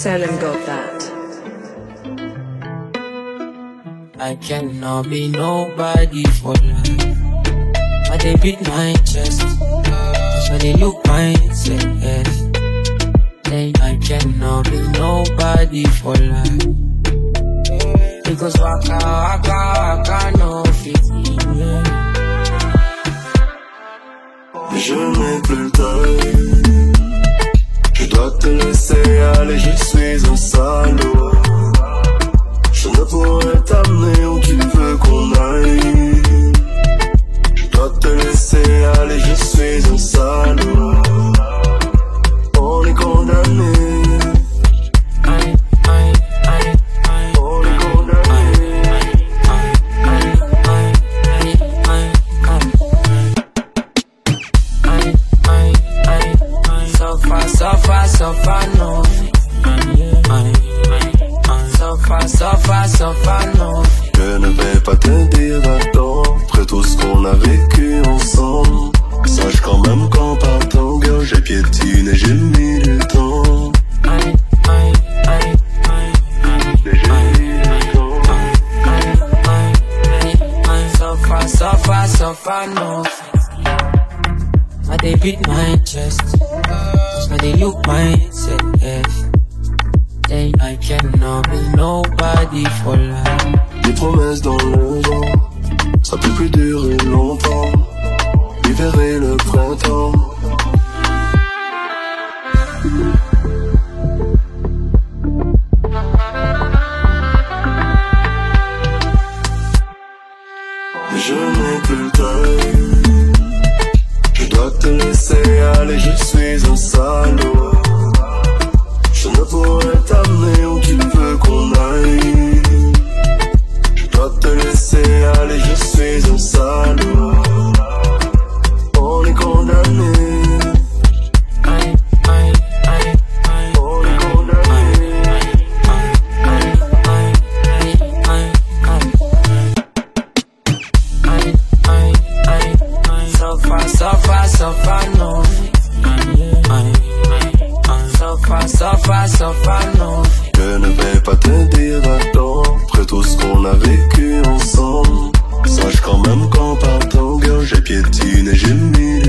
Selim got that. I cannot be nobody for life. But they beat my chest, so they look mindset. I cannot be nobody for life. Because waka no fit in. Je n'ai plus le temps. Je dois te laisser aller, je suis un salaud. Je ne pourrais t'amener où tu veux qu'on aille. Je dois te laisser aller, je suis un salaud. On est condamné. On est condamné. Suffer, no. Suffer, no. Je ne vais pas te dire d'attendre. Après tout ce qu'on a vécu ensemble, sache quand même qu'en partant, girl, j'ai piétiné, j'ai mis du temps. Suffer, no. But they beat my chest, so they look mindset. I cannot be nobody for life. Des promesses dans le vent, ça peut plus durer longtemps. L'hiver et le printemps. Je n'ai plus le temps. Je dois te laisser aller, je suis un salaud. Je ne pourrais t'amener où tu veux qu'on aille. Je dois te laisser aller, je suis un salaud. On est condamné. On est condamné. Suffer, no. Suffer, no. Je ne vais pas te dire d'attendre. Après tout ce qu'on a vécu ensemble, sache quand même qu'en partant, girl, j'ai piétiné, j'ai mis